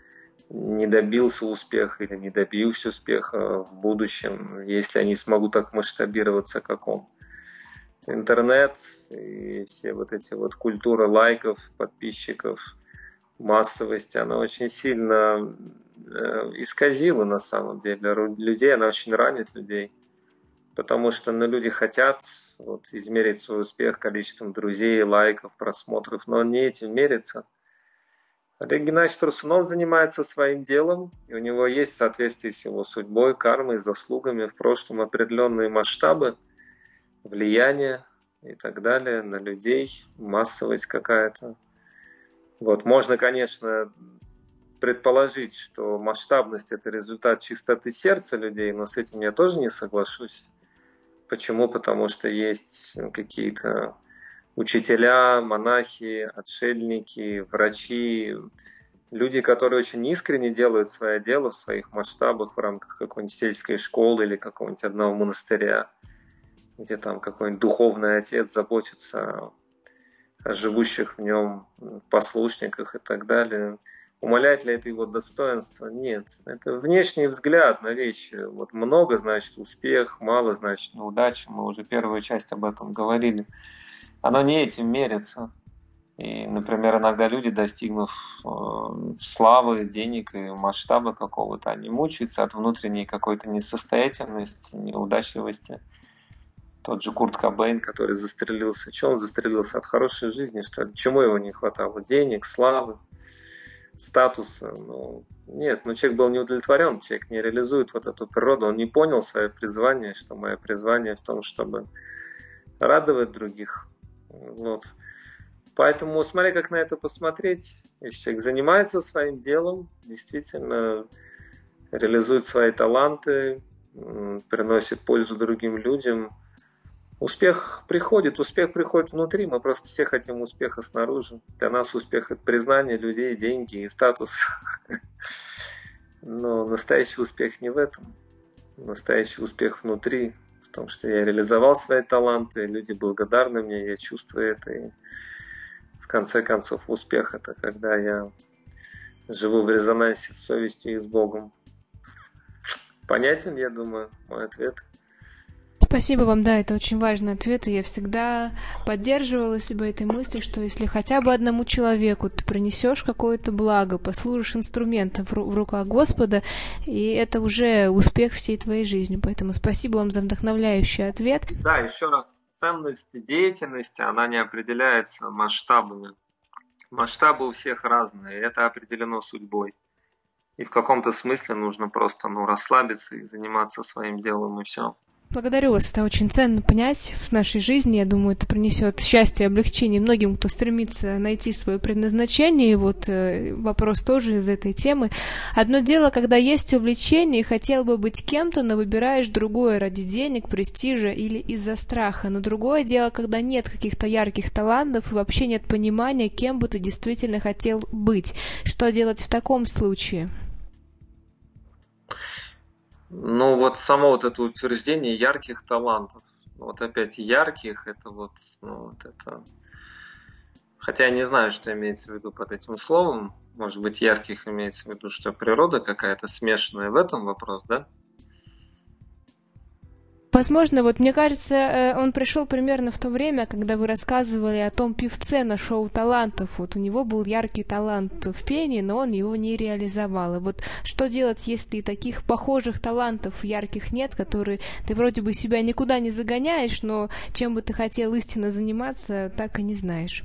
не добился успеха или не добьюсь успеха в будущем, если я не смогу так масштабироваться, как он. Интернет и все вот эти вот культура лайков, подписчиков, массовость, она очень сильно исказила на самом деле людей, она очень ранит людей, потому что люди хотят измерить свой успех количеством друзей, лайков, просмотров, но он не этим мерится. Олег Геннадьевич Турсунов занимается своим делом, и у него есть в соответствии с его судьбой, кармой, заслугами в прошлом определенные масштабы, влияние и так далее на людей, массовость какая-то. Можно, конечно, предположить, что масштабность – это результат чистоты сердца людей, но с этим я тоже не соглашусь. Почему? Потому что есть какие-то учителя, монахи, отшельники, врачи, люди, которые очень искренне делают свое дело в своих масштабах в рамках какой-нибудь сельской школы или какого-нибудь одного монастыря, где там какой-нибудь духовный отец заботится о живущих в нем послушниках и так далее. Умаляет ли это его достоинство? Нет. Это внешний взгляд на вещи. Много значит успех, мало значит неудача. Мы уже первую часть об этом говорили. Оно не этим мерится. И, например, иногда люди, достигнув славы, денег и масштаба какого-то, они мучаются от внутренней какой-то несостоятельности, неудачливости. Тот же Курт Кобейн, который застрелился. Чего он застрелился? От хорошей жизни, что ли? Чему его не хватало? Денег, славы, статуса? Нет, человек был не удовлетворен, человек не реализует эту природу, он не понял свое призвание, что мое призвание в том, чтобы радовать других. Поэтому смотри, как на это посмотреть. Если человек занимается своим делом, действительно реализует свои таланты, приносит пользу другим людям, успех приходит внутри, мы просто все хотим успеха снаружи. Для нас успех – это признание людей, деньги и статус. Но настоящий успех не в этом. Настоящий успех внутри, в том, что я реализовал свои таланты, люди благодарны мне, я чувствую это. И в конце концов успех – это когда я живу в резонансе с совестью и с Богом. Понятен, я думаю, мой ответ? Спасибо вам, да, это очень важный ответ, и я всегда поддерживала себя этой мыслью, что если хотя бы одному человеку ты принесешь какое-то благо, послужишь инструментом в руках Господа, и это уже успех всей твоей жизни. Поэтому спасибо вам за вдохновляющий ответ. Да, еще раз, ценность деятельности, она не определяется масштабами. Масштабы у всех разные, это определено судьбой. И в каком-то смысле нужно просто расслабиться и заниматься своим делом, и все. Благодарю вас, это очень ценно понять в нашей жизни. Я думаю, это принесет счастье и облегчение многим, кто стремится найти свое предназначение. И вопрос тоже из этой темы. Одно дело, когда есть увлечение и хотел бы быть кем-то, но выбираешь другое ради денег, престижа или из-за страха. Но другое дело, когда нет каких-то ярких талантов и вообще нет понимания, кем бы ты действительно хотел быть. Что делать в таком случае? Само это утверждение ярких талантов. Опять ярких, это это... Хотя я не знаю, что имеется в виду под этим словом. Может быть, ярких имеется в виду, что природа какая-то смешанная, в этом вопрос, да? Возможно, мне кажется, он пришел примерно в то время, когда вы рассказывали о том певце на шоу талантов. У него был яркий талант в пении, но он его не реализовал. И что делать, если таких похожих талантов ярких нет, которые ты вроде бы себя никуда не загоняешь, но чем бы ты хотел истинно заниматься, так и не знаешь?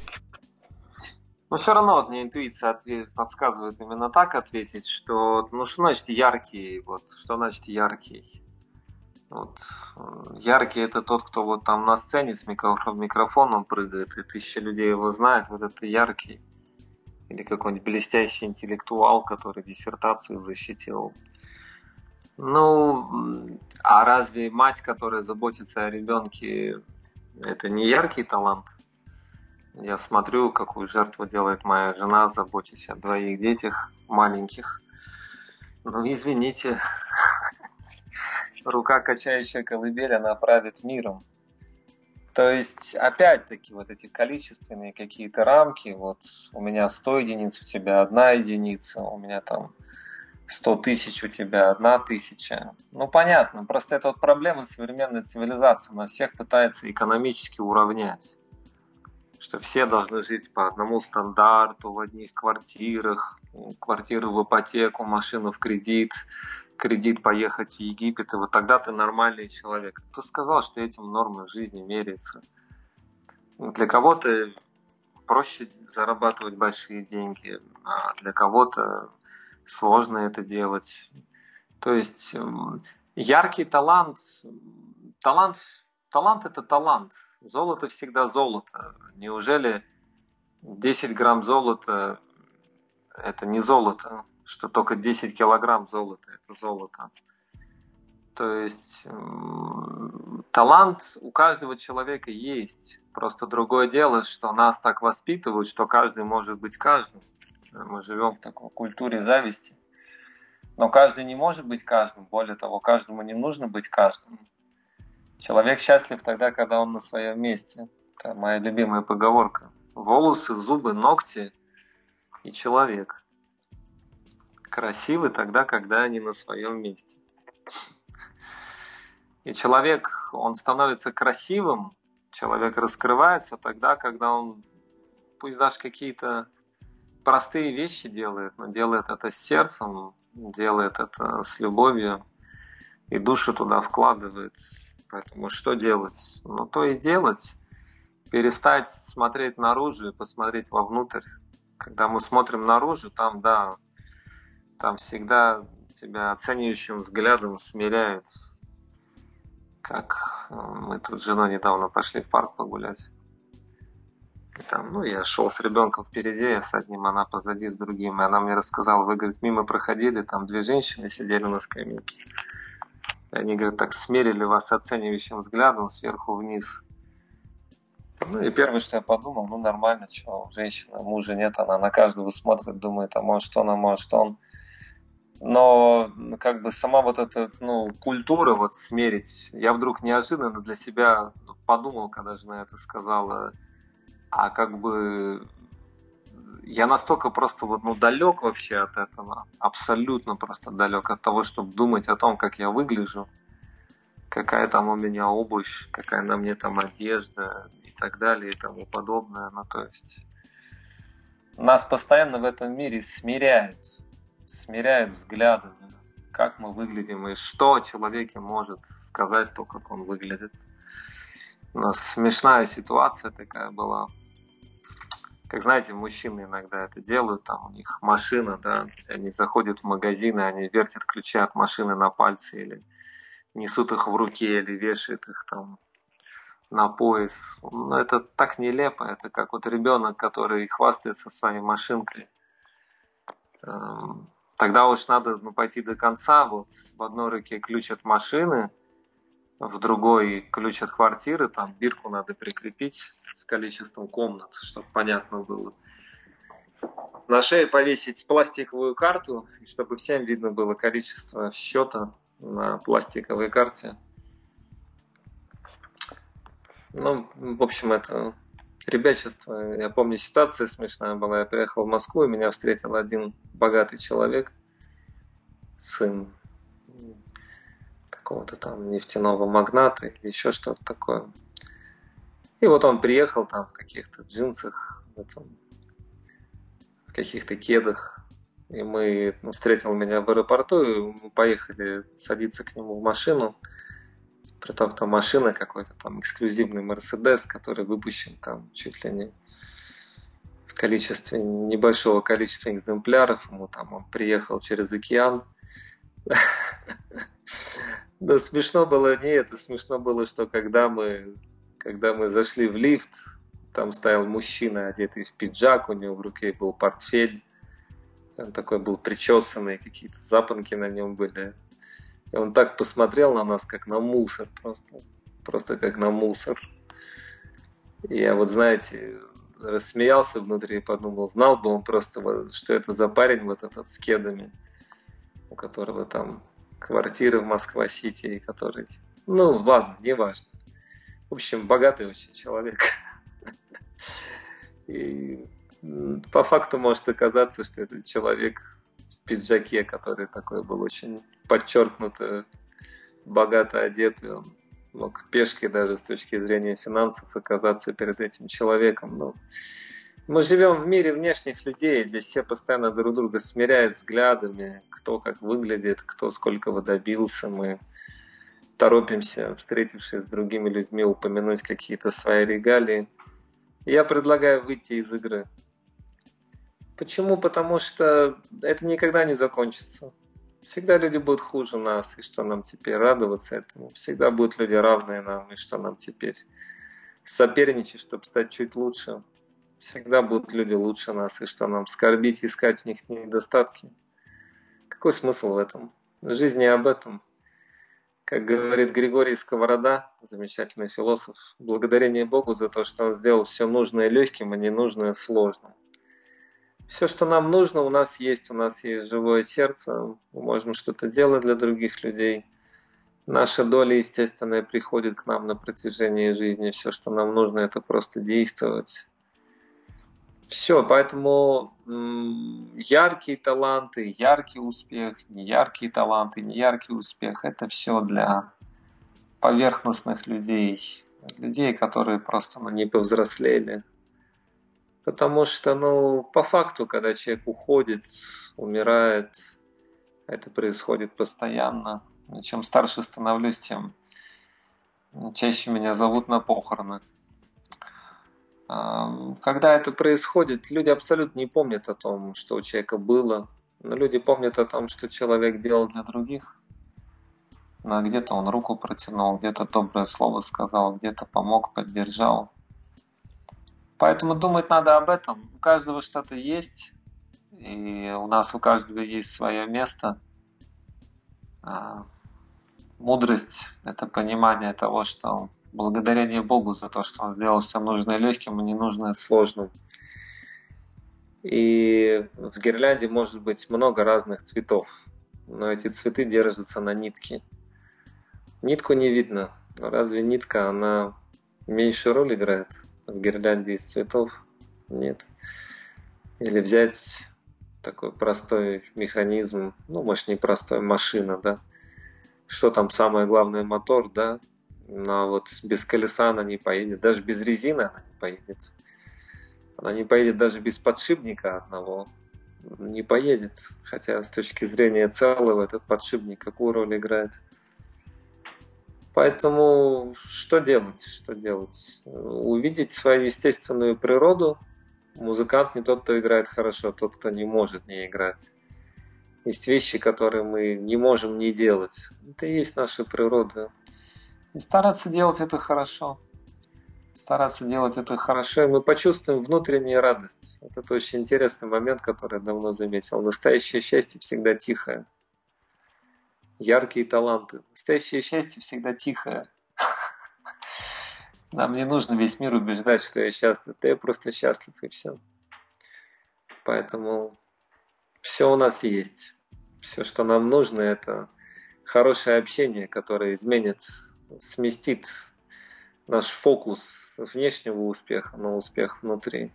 Но все равно мне интуиция подсказывает именно так ответить, что, что значит яркий, что значит яркий? Яркий – это тот, кто там на сцене с микрофоном прыгает, и 1000 людей его знают, это яркий. Или какой-нибудь блестящий интеллектуал, который диссертацию защитил. А разве мать, которая заботится о ребенке, это не яркий талант? Я смотрю, какую жертву делает моя жена, заботясь о 2 детях маленьких. Извините. Рука, качающая колыбель, она правит миром. То есть, опять-таки, вот эти количественные какие-то рамки, вот у меня 100 единиц, у тебя 1 единица, у меня там 100 тысяч, у тебя 1 тысяча. Ну, понятно, просто это вот проблема современной цивилизации, нас всех пытается экономически уравнять. Что все должны жить по одному стандарту, в одних квартирах, квартиру в ипотеку, машину в кредит, кредит поехать в Египет, и вот тогда ты нормальный человек. Кто сказал, что этим нормы жизни меряются? Для кого-то проще зарабатывать большие деньги, а для кого-то сложно это делать. То есть яркий талант это талант. Золото всегда золото. Неужели 10 грамм золота это не золото? Что только 10 килограмм золота это золото. То есть талант у каждого человека есть. Просто другое дело, что нас так воспитывают, что каждый может быть каждым. Мы живем в такой культуре зависти. Но каждый не может быть каждым. Более того, каждому не нужно быть каждым. Человек счастлив тогда, когда он на своем месте. Это моя любимая поговорка. Волосы, зубы, ногти и человек. Красивы тогда, когда они на своем месте. И человек, он становится красивым, человек раскрывается тогда, когда он, пусть даже какие-то простые вещи делает, но делает это с сердцем, делает это с любовью и душу туда вкладывает. Поэтому что делать? Ну, то и делать. Перестать смотреть наружу и посмотреть вовнутрь. Когда мы смотрим наружу, там, да, там всегда тебя оценивающим взглядом смиряют. Как мы тут с женой недавно пошли в парк погулять. И там, я шел с ребенком впереди, я с одним, она позади с другим. И она мне рассказала, вы, говорит, мимо проходили, там 2 женщины сидели на скамейке. И они, говорят, так смерили вас оценивающим взглядом сверху вниз. И первое, что я подумал, нормально, что женщина, мужа нет, она на каждого смотрит, думает, а может он, а может он. Но как бы сама вот эта культура вот смерить, я вдруг неожиданно для себя подумал, когда жена это сказала, а как бы я настолько просто далек вообще от этого, абсолютно просто далек от того, чтобы думать о том, как я выгляжу, какая там у меня обувь, какая на мне там одежда и так далее и тому подобное. То есть нас постоянно в этом мире смиряют взглядами, как мы выглядим и что о человеке может сказать то, как он выглядит. У нас смешная ситуация такая была. Как знаете, мужчины иногда это делают, там у них машина, да, они заходят в магазин, и они вертят ключи от машины на пальцы или несут их в руке, или вешают их там на пояс. Это так нелепо, это как ребенок, который хвастается своей машинкой. Тогда уж надо пойти до конца. В одной руке ключ от машины, в другой ключ от квартиры. Там бирку надо прикрепить с количеством комнат, чтобы понятно было. На шею повесить пластиковую карту, чтобы всем видно было количество счета на пластиковой карте. В общем, это ребячество. Я помню, ситуация смешная была. Я приехал в Москву, и меня встретил один богатый человек, сын какого-то там нефтяного магната или еще что-то такое. И он приехал там в каких-то джинсах, в каких-то кедах. И встретил меня в аэропорту, и мы поехали садиться к нему в машину. Притом там машина какой-то там эксклюзивный Мерседес, который выпущен там чуть ли не в количестве небольшого количества экземпляров. Он приехал через океан. Но смешно было не это, смешно было, что когда мы зашли в лифт, там стоял мужчина, одетый в пиджак, у него в руке был портфель, он такой был причесанный, какие-то запонки на нем были. И он так посмотрел на нас, как на мусор, просто как на мусор. И я знаете, рассмеялся внутри и подумал, знал бы он просто, что это за парень этот с кедами, у которого там квартира в Москва-Сити, и который... ладно, неважно. В общем, богатый очень человек. И по факту может оказаться, что этот человек в пиджаке, который такой был очень подчеркнуто богато одет, и он мог пешкой даже с точки зрения финансов оказаться перед этим человеком. Но мы живем в мире внешних людей, здесь все постоянно друг друга смиряют взглядами, кто как выглядит, кто сколько добился. Мы торопимся, встретившись с другими людьми, упомянуть какие-то свои регалии. Я предлагаю выйти из игры. Почему? Потому что это никогда не закончится. Всегда люди будут хуже нас, и что нам теперь радоваться этому? Всегда будут люди равные нам, и что нам теперь соперничать, чтобы стать чуть лучше? Всегда будут люди лучше нас, и что нам скорбить, искать в них недостатки? Какой смысл в этом? Жизнь не об этом. Как говорит Григорий Сковорода, замечательный философ, благодарение Богу за то, что Он сделал все нужное легким, а ненужное сложным. Все, что нам нужно, у нас есть живое сердце, мы можем что-то делать для других людей. Наша доля, естественно, приходит к нам на протяжении жизни. Все, что нам нужно, это просто действовать. Все, поэтому яркие таланты, яркий успех, неяркие таланты, неяркий успех – это все для поверхностных людей, людей, которые просто не повзрослели. Потому что, по факту, когда человек уходит, умирает, это происходит постоянно. И чем старше становлюсь, тем чаще меня зовут на похороны. Когда это происходит, люди абсолютно не помнят о том, что у человека было, но люди помнят о том, что человек делал для других. Где-то он руку протянул, где-то доброе слово сказал, где-то помог, поддержал. Поэтому думать надо об этом. У каждого что-то есть, и у нас у каждого есть свое место. Мудрость – это понимание того, что благодарение Богу за то, что Он сделал все нужное легким и ненужное сложным. И в гирлянде может быть много разных цветов, но эти цветы держатся на нитке. Нитку не видно, но разве нитка, она меньшую роль играет в гирлянде из цветов? Нет. Или взять такой простой механизм, может не простой, машина, да? Что там самое главное, мотор, да? Но без колеса она не поедет, даже без резины она не поедет. Она не поедет даже без подшипника одного, не поедет. Хотя с точки зрения целого этот подшипник какую роль играет? Поэтому что делать? Что делать? Увидеть свою естественную природу. Музыкант не тот, кто играет хорошо, тот, кто не может не играть. Есть вещи, которые мы не можем не делать. Это и есть наша природа. И стараться делать это хорошо. Стараться делать это хорошо, и мы почувствуем внутреннюю радость. Это очень интересный момент, который я давно заметил. Настоящее счастье всегда тихое. Яркие таланты. Настоящее счастье всегда тихое. Нам не нужно весь мир убеждать, что я счастлив. Да я просто счастлив, и все. Поэтому все у нас есть. Все, что нам нужно, это хорошее общение, которое изменит, сместит наш фокус с внешнего успеха на успех внутри.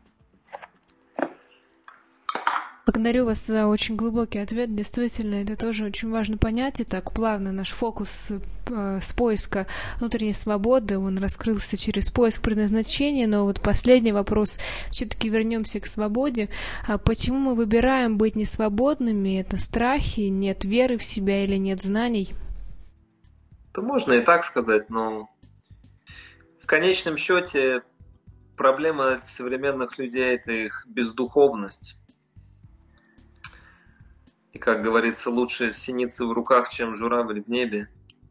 Благодарю вас за очень глубокий ответ. Действительно, это тоже очень важно понять. И так плавно наш фокус с поиска внутренней свободы, он раскрылся через поиск предназначения. Но последний вопрос. Все-таки вернемся к свободе. Почему мы выбираем быть несвободными? Это страхи, нет веры в себя или нет знаний? Это можно и так сказать, но в конечном счете проблема современных людей – это их бездуховность. И, как говорится, лучше синицы в руках, чем журавль в небе.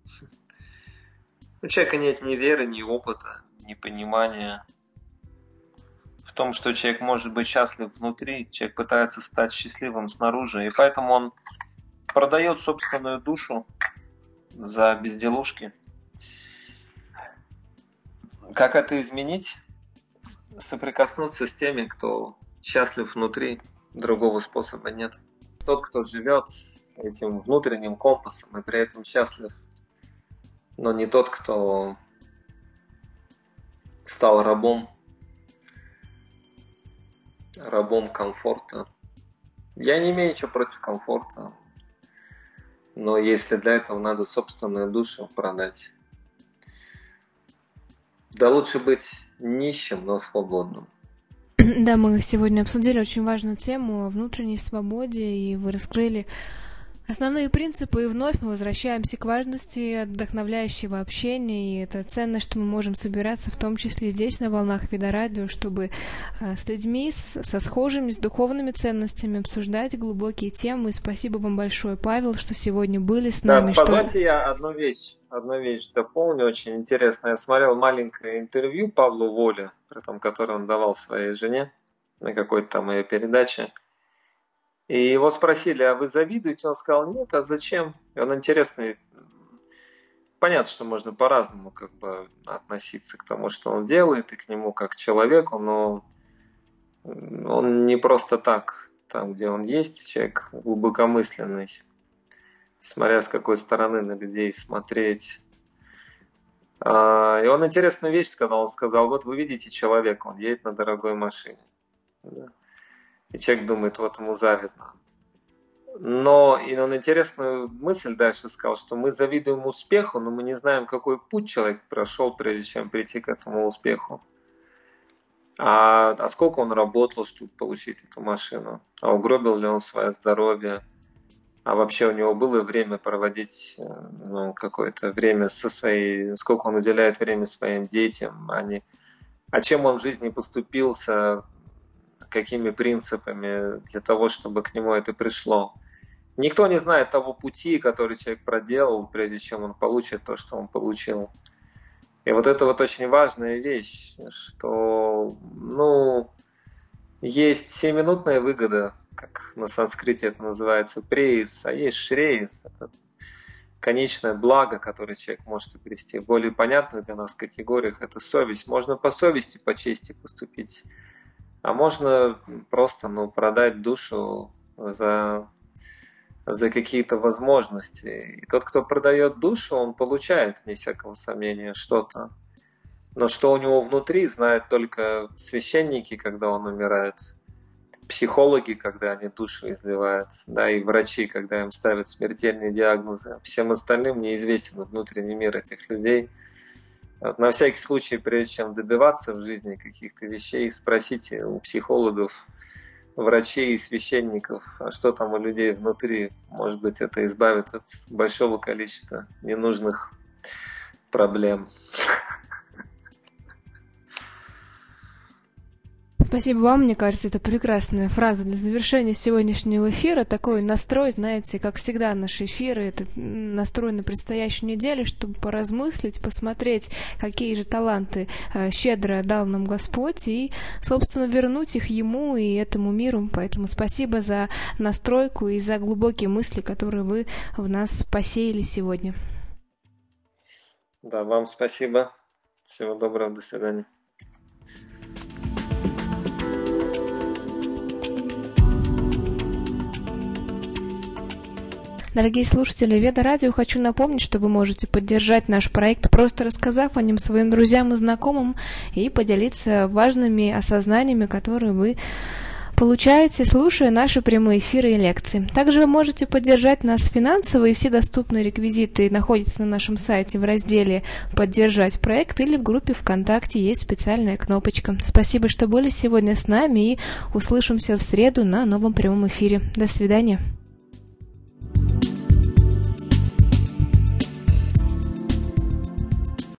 У человека нет ни веры, ни опыта, ни понимания в том, что человек может быть счастлив внутри, человек пытается стать счастливым снаружи, и поэтому он продает собственную душу за безделушки. Как это изменить? Соприкоснуться с теми, кто счастлив внутри, другого способа нет. Тот, кто живет этим внутренним компасом и при этом счастлив, но не тот, кто стал рабом комфорта. Я не имею ничего против комфорта, но если для этого надо собственную душу продать, да лучше быть нищим, но свободным. Да, мы сегодня обсудили очень важную тему о внутренней свободе, и вы раскрыли основные принципы, и вновь мы возвращаемся к важности вдохновляющего общения, и это ценно, что мы можем собираться, в том числе здесь, на волнах Видорадио, чтобы с людьми, со схожими, с духовными ценностями обсуждать глубокие темы. И спасибо вам большое, Павел, что сегодня были с нами. Да, позвольте я одну вещь дополню, очень интересно. Я смотрел маленькое интервью Павлу Воле, которое он давал своей жене на какой-то там ее передаче. И его спросили, а вы завидуете? Он сказал, нет, а зачем? И он интересный. Понятно, что можно по-разному относиться к тому, что он делает, и к нему как к человеку, но он не просто так, там, где он есть, человек глубокомысленный, смотря с какой стороны на людей смотреть. И он интересную вещь сказал. Он сказал, вот вы видите человека, он едет на дорогой машине. И человек думает, вот ему завидно. Но и он интересную мысль дальше сказал, что мы завидуем успеху, но мы не знаем, какой путь человек прошел, прежде чем прийти к этому успеху. А сколько он работал, чтобы получить эту машину? А угробил ли он свое здоровье? А вообще у него было время проводить какое-то время сколько он уделяет время своим детям, а чем он в жизни поступился, какими принципами для того, чтобы к нему это пришло. Никто не знает того пути, который человек проделал, прежде чем он получит то, что он получил. И вот это вот очень важная вещь, что есть 7-минутная выгода, как на санскрите это называется, преис, а есть шреис, это конечное благо, которое человек может обрести. В более понятных для нас категориях это совесть. Можно по совести, по чести поступить. А можно просто продать душу за какие-то возможности. И тот, кто продает душу, он получает, вне всякого сомнения, что-то. Но что у него внутри, знают только священники, когда он умирает, психологи, когда они душу изливают, да, и врачи, когда им ставят смертельные диагнозы. Всем остальным неизвестен внутренний мир этих людей. На всякий случай, прежде чем добиваться в жизни каких-то вещей, спросите у психологов, врачей и священников, а что там у людей внутри. Может быть, это избавит от большого количества ненужных проблем. Спасибо вам, мне кажется, это прекрасная фраза для завершения сегодняшнего эфира. Такой настрой, знаете, как всегда наши эфиры, это настрой на предстоящую неделю, чтобы поразмыслить, посмотреть, какие же таланты щедро дал нам Господь, и, собственно, вернуть их Ему и этому миру. Поэтому спасибо за настройку и за глубокие мысли, которые вы в нас посеяли сегодня. Да, вам спасибо. Всего доброго, до свидания. Дорогие слушатели Веда Радио, хочу напомнить, что вы можете поддержать наш проект, просто рассказав о нем своим друзьям и знакомым и поделиться важными осознаниями, которые вы получаете, слушая наши прямые эфиры и лекции. Также вы можете поддержать нас финансово, и все доступные реквизиты находятся на нашем сайте в разделе «Поддержать проект» или в группе ВКонтакте есть специальная кнопочка. Спасибо, что были сегодня с нами, и услышимся в среду на новом прямом эфире. До свидания.